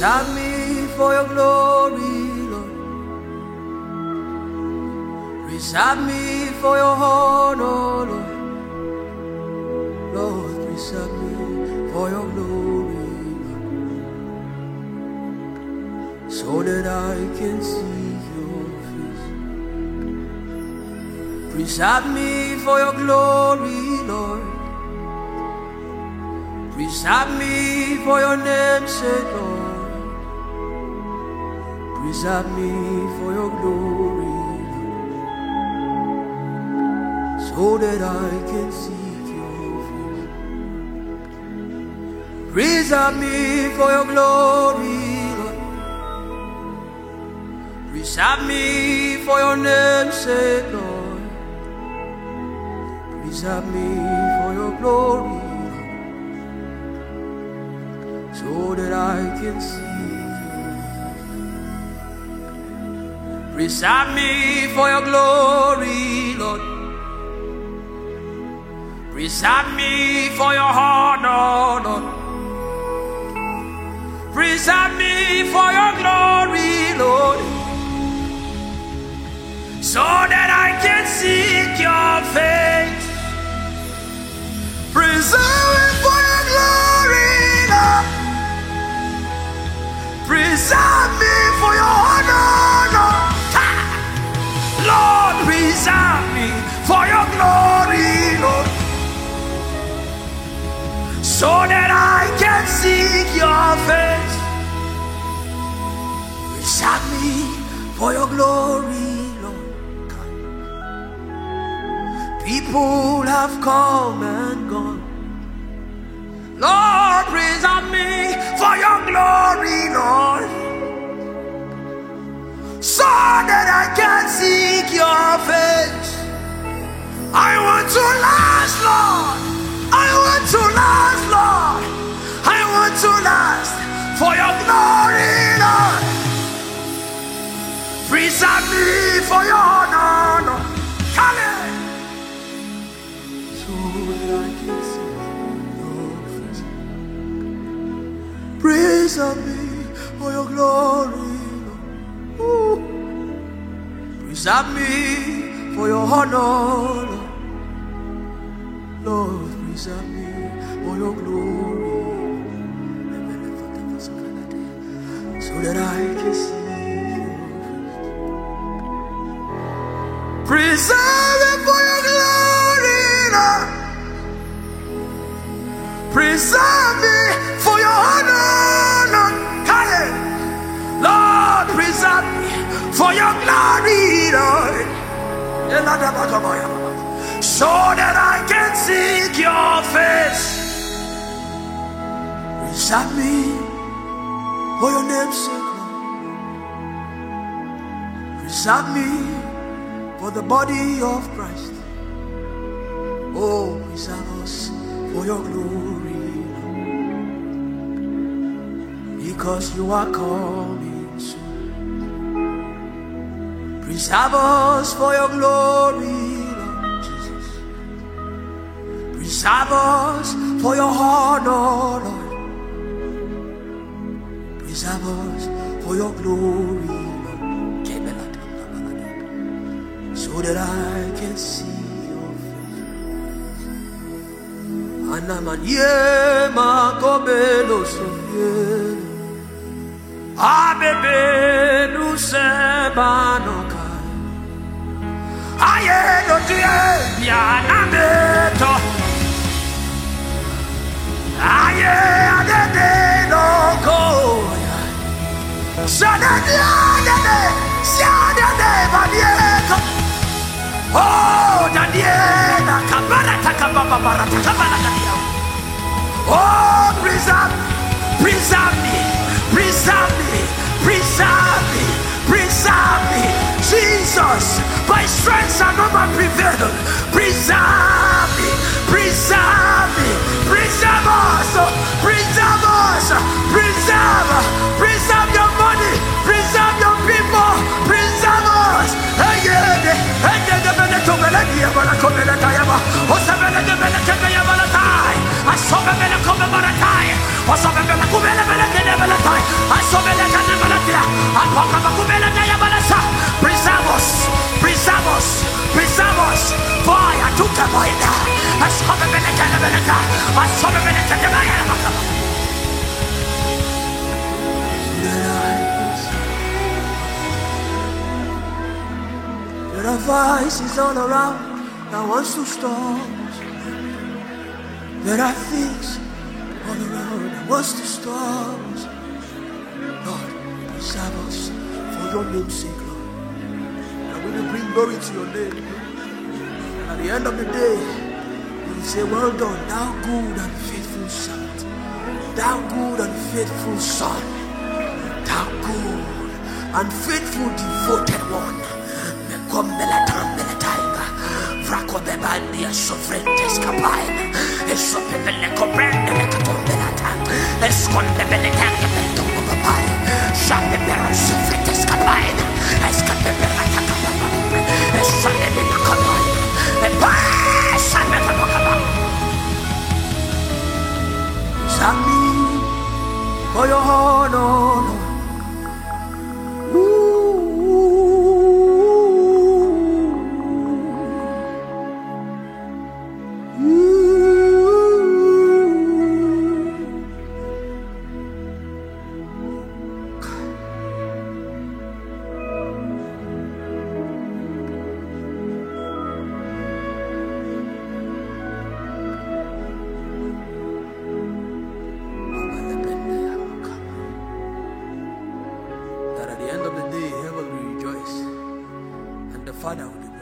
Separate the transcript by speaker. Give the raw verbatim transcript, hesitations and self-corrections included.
Speaker 1: Preserve me for your glory, Lord. Preserve me for your honor, Lord. Lord, preserve me for your glory, Lord, so that I can see your face. Preserve me for your glory, Lord. Preserve me for your name's sake, Lord. Preserve me for your glory, Lord, so that I can seek your face. Preserve me for your glory, Lord. Preserve me for your name's sake, Lord. Preserve me for your glory, so that I can see you. Preserve me for your glory, Lord. Preserve me for your honor, Lord. Preserve me for your glory, Lord, so that I can seek your face. Preserve me for your glory, Lord. Preserve me for your honor, Lord. Lord, preserve me for your glory, Lord, so that I can seek your face. Preserve me for your glory, Lord. People have come and gone. Lord, preserve me for your glory, Lord, so that I can seek your face. I want to last, Lord. I want to last, Lord. I want to last for your glory, Lord. Preserve me for your honor, Lord. Come in, so that I can see your face. Preserve me for your glory, Lord. Ooh. Preserve me for your honor, Lord. Lord, preserve me for your glory, so that I can see your face. Preserve me for your glory, Lord. Preserve me for your honor, Lord. Lord, preserve me for your glory, Lord, so that I can seek your face. Preserve me for your name's sake, Lord. Preserve me for the body of Christ. Oh, preserve us for your glory, Lord, because you are coming soon. Preserve us for your glory, preserve us for your honor, Lord. Preserve us for your glory, Lord, so that I can see your face. Anamanye makobelo sofye, abebe nusebanoka, aye no tie yanameto. Aye, adede no go. Sadade, adede, sadade, badieko. Oh, dadiena, kabarata, kababarata, kabarata. Oh, preserve, preserve me, preserve me, preserve me, preserve me. Jesus, by strength shall no man prevail. Preserve me, preserve me, preserve us, preserve us, preserve, preserve your money, preserve your people, preserve us. Again, again, the Beneto Beladia, Balacobelatayama, Osabella de Belataya Balatai, I saw the Belacobelatai, Osabella Cubela Belatai, I saw There are voices all around that wants to stop us. There are things all around that wants to stop us. Lord, preserve us for your name's sake, Lord. And we will bring glory to your name. And at the end of the day, we will say, well done, thou good and faithful servant. Thou good and faithful son. Thou good and faithful devoted one. Mekombela tambela taiga. Vrako bebandia sofrentes kapaina. Esopebele kobrende mekatombela tanga. Eskondebele tanga betongo papai. Shapebera sofrentes kapaina. Eskapebera takapapa. Esandebela kapaina. Eba sandebela kapaina. Sami for your honor. Father will